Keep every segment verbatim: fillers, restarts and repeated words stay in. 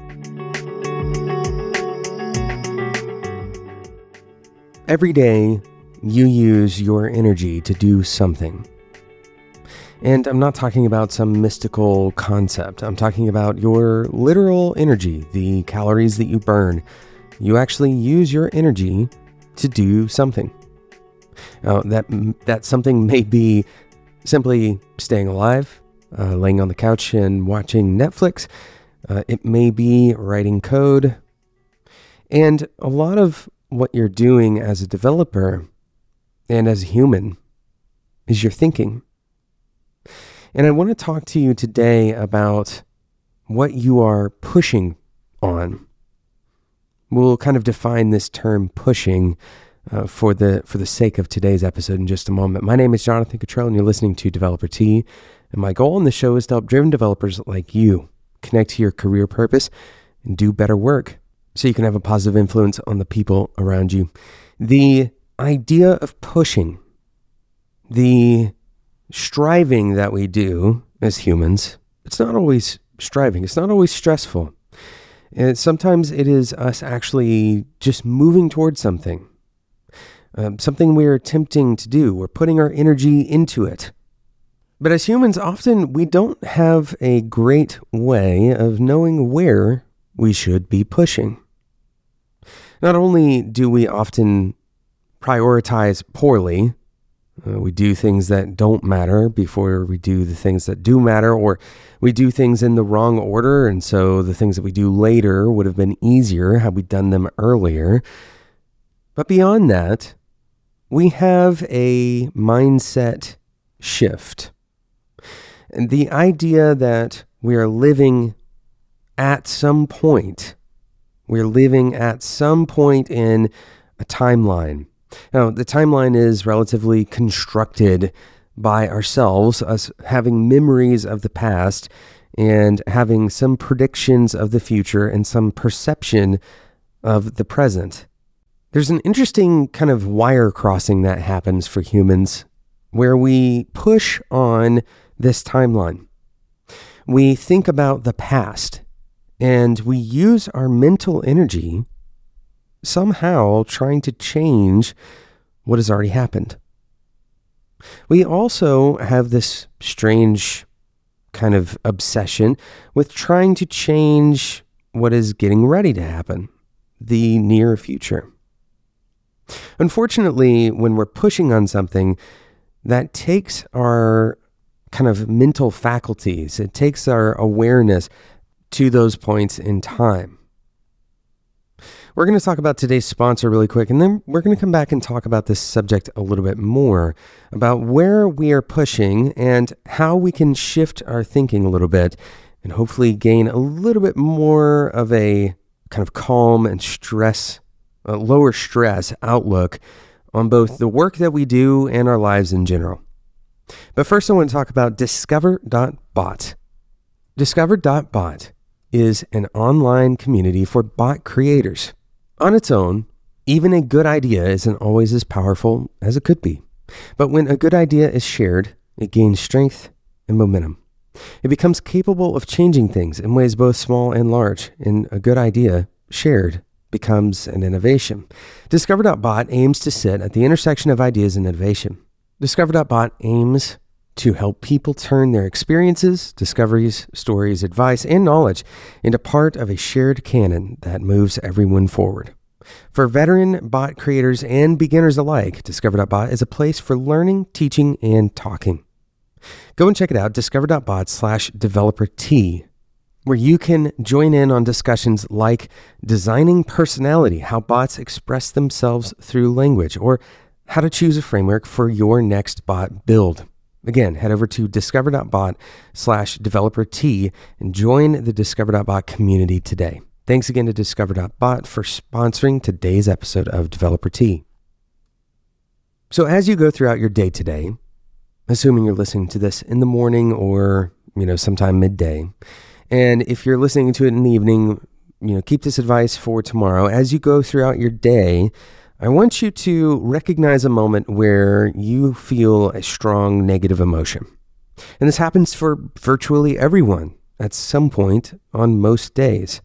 Every day, you use your energy to do something. And I'm not talking about some mystical concept. I'm talking about your literal energy, the calories that you burn. You actually use your energy to do something. Now, that, that something may be simply staying alive, uh, laying on the couch and watching Netflix. Uh, it may be writing code. And a lot of what you're doing as a developer and as a human is your thinking. And I want to talk to you today about what you are pushing on. We'll kind of define this term pushing uh, for the for the sake of today's episode in just a moment. My name is Jonathan Cottrell, and you're listening to Developer T. And my goal on the show is to help driven developers like you connect to your career purpose and do better work, so you can have a positive influence on the people around you. The idea of pushing, the striving that we do as humans, it's not always striving. It's not always stressful. And sometimes it is us actually just moving towards something, um, something we're attempting to do. We're putting our energy into it. But as humans, often we don't have a great way of knowing where we should be pushing. Not only do we often prioritize poorly, uh, we do things that don't matter before we do the things that do matter, or we do things in the wrong order, and so the things that we do later would have been easier had we done them earlier. But beyond that, we have a mindset shift. And the idea that we are living at some point, we're living at some point in a timeline. Now, the timeline is relatively constructed by ourselves, us having memories of the past and having some predictions of the future and some perception of the present. There's an interesting kind of wire crossing that happens for humans where we push on this timeline. We think about the past and we use our mental energy somehow trying to change what has already happened. We also have this strange kind of obsession with trying to change what is getting ready to happen, the near future. Unfortunately, when we're pushing on something, that takes our kind of mental faculties, it takes our awareness to those points in time. We're going to talk about today's sponsor really quick, and then we're going to come back and talk about this subject a little bit more, about where we are pushing and how we can shift our thinking a little bit and hopefully gain a little bit more of a kind of calm and stress, uh, lower stress outlook on both the work that we do and our lives in general. But first I want to talk about Discover dot bot. Discover dot bot is an online community for bot creators. On its own, even a good idea isn't always as powerful as it could be. But when a good idea is shared, it gains strength and momentum. It becomes capable of changing things in ways both small and large, and a good idea shared becomes an innovation. Discover dot bot aims to sit at the intersection of ideas and innovation. Discover dot bot aims to help people turn their experiences, discoveries, stories, advice, and knowledge into part of a shared canon that moves everyone forward. For veteran bot creators and beginners alike, Discover dot bot is a place for learning, teaching, and talking. Go and check it out, discover dot bot slash developer T, where you can join in on discussions like designing personality, how bots express themselves through language, or how to choose a framework for your next bot build. Again, head over to discover dot bot slash developer T and join the Discover dot bot community today. Thanks again to discover dot bot for sponsoring today's episode of Developer T. So as you go throughout your day today, assuming you're listening to this in the morning or, you know, sometime midday, and if you're listening to it in the evening, you know, keep this advice for tomorrow. As you go throughout your day, I want you to recognize a moment where you feel a strong negative emotion. And this happens for virtually everyone at some point on most days.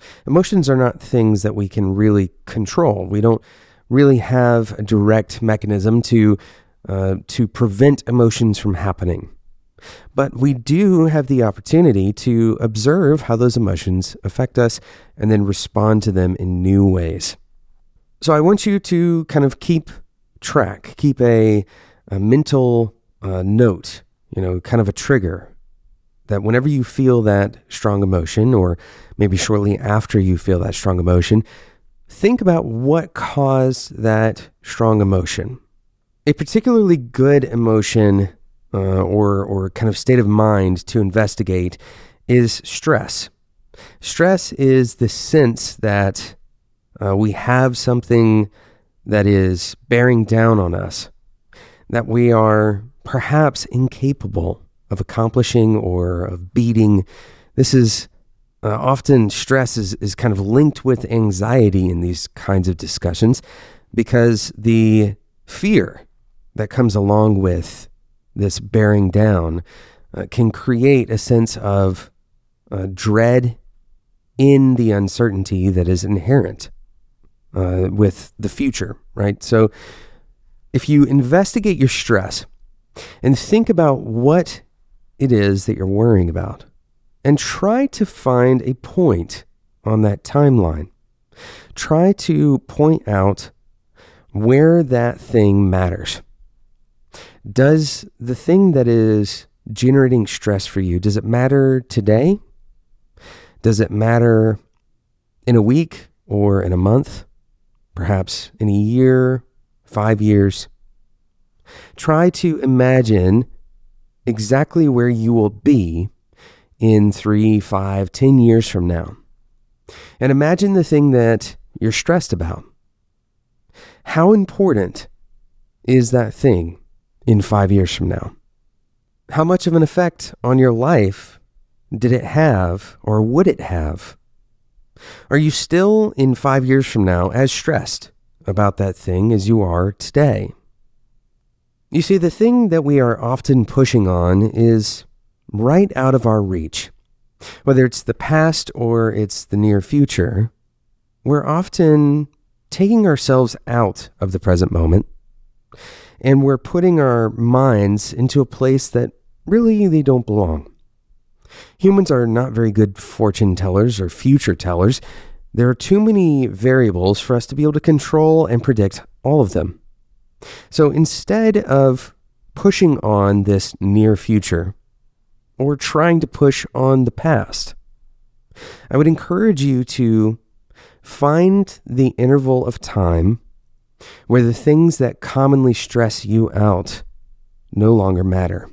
Emotions are not things that we can really control. We don't really have a direct mechanism to uh, to prevent emotions from happening. But we do have the opportunity to observe how those emotions affect us and then respond to them in new ways. So I want you to kind of keep track, keep a, a mental uh, note, you know, kind of a trigger, that whenever you feel that strong emotion, or maybe shortly after you feel that strong emotion, think about what caused that strong emotion. A particularly good emotion uh, or, or kind of state of mind to investigate is stress. Stress is the sense that uh, we have something that is bearing down on us, that we are perhaps incapable of accomplishing or of beating. This is uh, often stress is, is kind of linked with anxiety in these kinds of discussions, because the fear that comes along with this bearing down uh, can create a sense of uh, dread in the uncertainty that is inherent uh, with the future, right? So if you investigate your stress and think about what it is that you're worrying about, and try to find a point on that timeline, try to point out where that thing matters. Does the thing that is generating stress for you, does it matter today? Does it matter in a week or in a month? Perhaps in a year, five years? Try to imagine exactly where you will be in three, five, ten years from now. And imagine the thing that you're stressed about. How important is that thing in five years from now? How much of an effect on your life did it have, or would it have? Are you still in five years from now as stressed about that thing as you are today? You see, the thing that we are often pushing on is right out of our reach. Whether it's the past or it's the near future, we're often taking ourselves out of the present moment, and we're putting our minds into a place that really they don't belong. Humans are not very good fortune tellers or future tellers. There are too many variables for us to be able to control and predict all of them. So instead of pushing on this near future or trying to push on the past, I would encourage you to find the interval of time where the things that commonly stress you out no longer matter.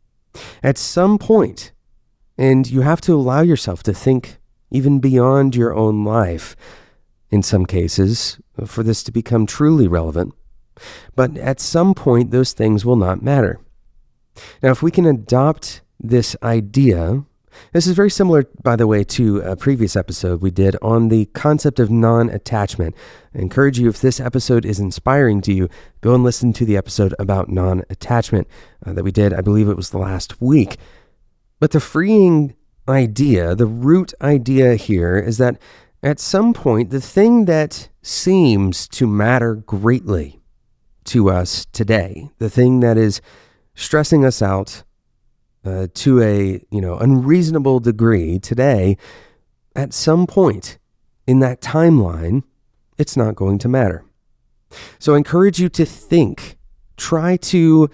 At some point, and you have to allow yourself to think even beyond your own life, in some cases, for this to become truly relevant. But at some point, those things will not matter. Now, if we can adopt this idea, this is very similar, by the way, to a previous episode we did on the concept of non-attachment. I encourage you, if this episode is inspiring to you, go and listen to the episode about non-attachment uh, that we did. I believe it was the last week. But the freeing idea, the root idea here is that at some point, the thing that seems to matter greatly to us today, the thing that is stressing us out uh, to a you know unreasonable degree today, at some point in that timeline, it's not going to matter. So I encourage you to think, try to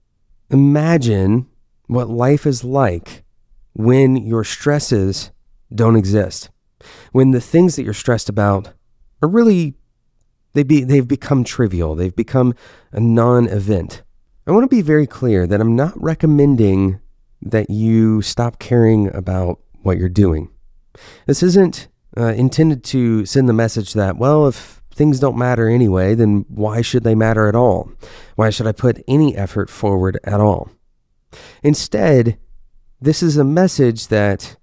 imagine what life is like when your stresses don't exist, when the things that you're stressed about are really They be, they've become trivial. They've become a non-event. I want to be very clear that I'm not recommending that you stop caring about what you're doing. This isn't uh, intended to send the message that, well, if things don't matter anyway, then why should they matter at all? Why should I put any effort forward at all? Instead, this is a message that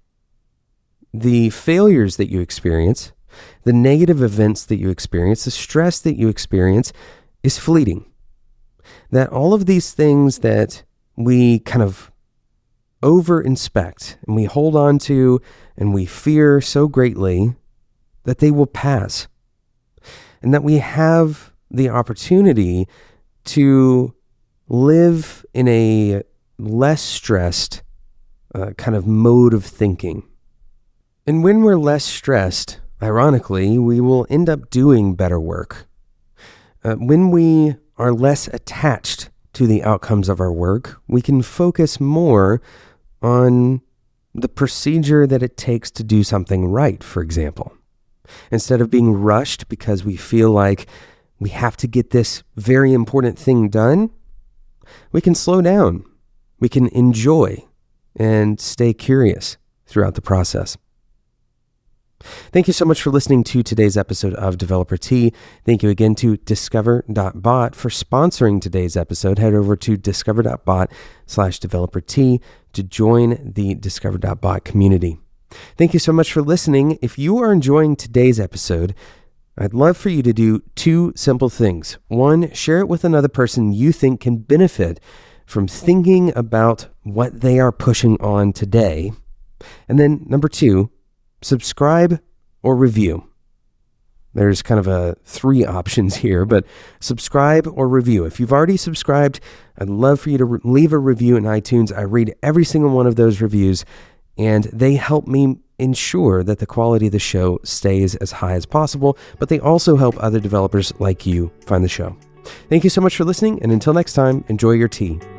the failures that you experience, the negative events that you experience, the stress that you experience is fleeting. That all of these things that we kind of over-inspect and we hold on to and we fear so greatly that they will pass, and that we have the opportunity to live in a less stressed uh, kind of mode of thinking. And when we're less stressed, ironically, we will end up doing better work. Uh, when we are less attached to the outcomes of our work, we can focus more on the procedure that it takes to do something right, for example. Instead of being rushed because we feel like we have to get this very important thing done, we can slow down. We can enjoy and stay curious throughout the process. Thank you so much for listening to today's episode of Developer Tea. Thank you again to discover dot bot for sponsoring today's episode. Head over to discover dot bot slash developer tea to join the discover dot bot community. Thank you so much for listening. If you are enjoying today's episode, I'd love for you to do two simple things. One, share it with another person you think can benefit from thinking about what they are pushing on today. And then number two, subscribe or review. There's kind of a three options here, but subscribe or review. If you've already subscribed, I'd love for you to re- leave a review in iTunes. I read every single one of those reviews, and they help me ensure that the quality of the show stays as high as possible, but they also help other developers like you find the show. Thank you so much for listening, and until next time, enjoy your tea.